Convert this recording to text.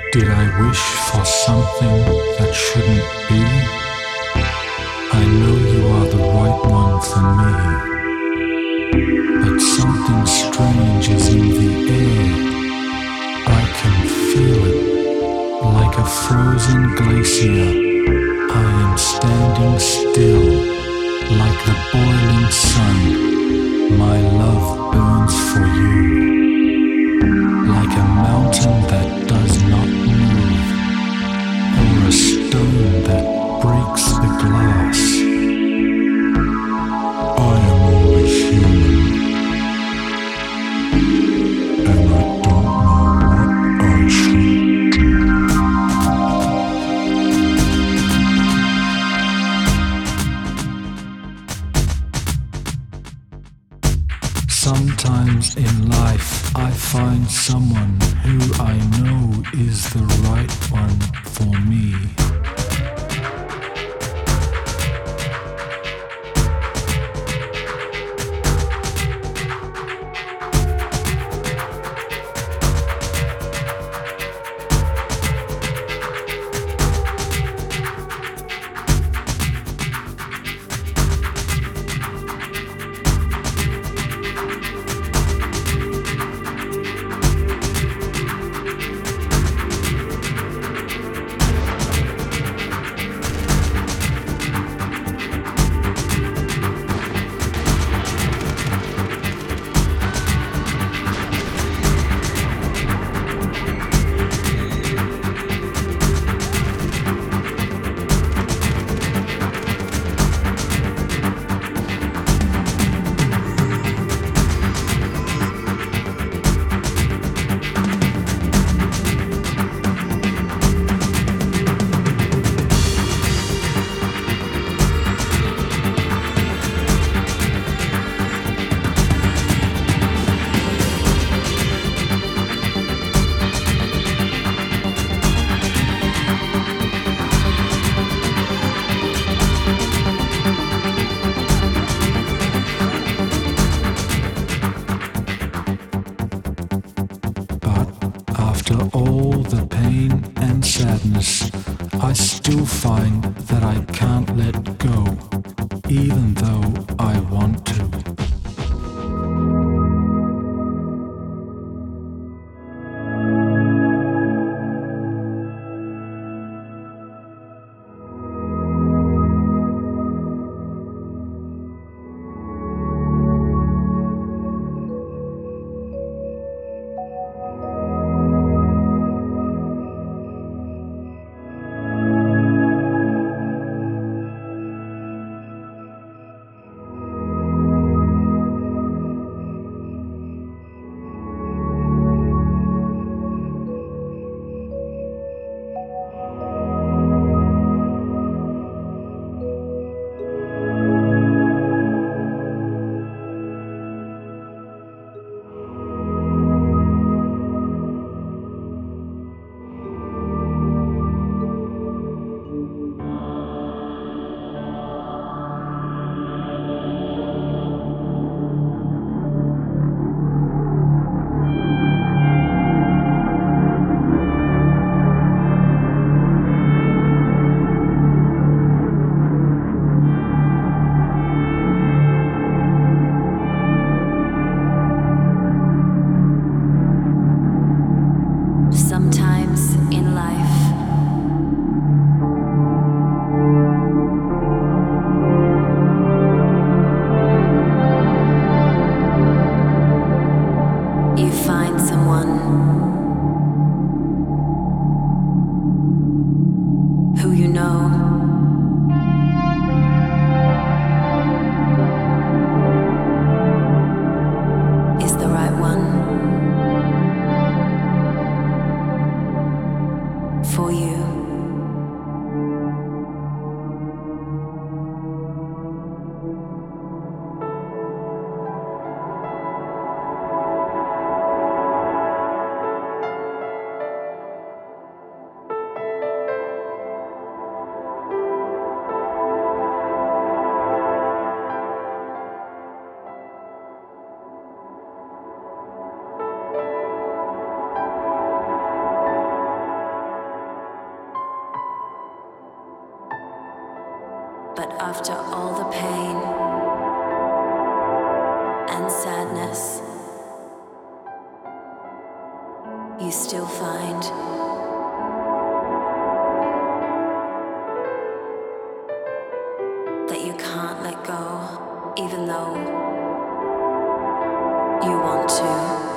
Did I wish for something that shouldn't be? I know you are the right one for me, but something strange is in the air. I can feel it, like a frozen glacier. I am standing still, like the boiling sun. My love burns for you, like a mountain that does not move, or a stone that breaks the glass. I am only human, and I don't know what I should do. Sometimes in life I find someone who I know is the right one for me. after all the pain and sadness, you still find that you can't let go, even though you want to.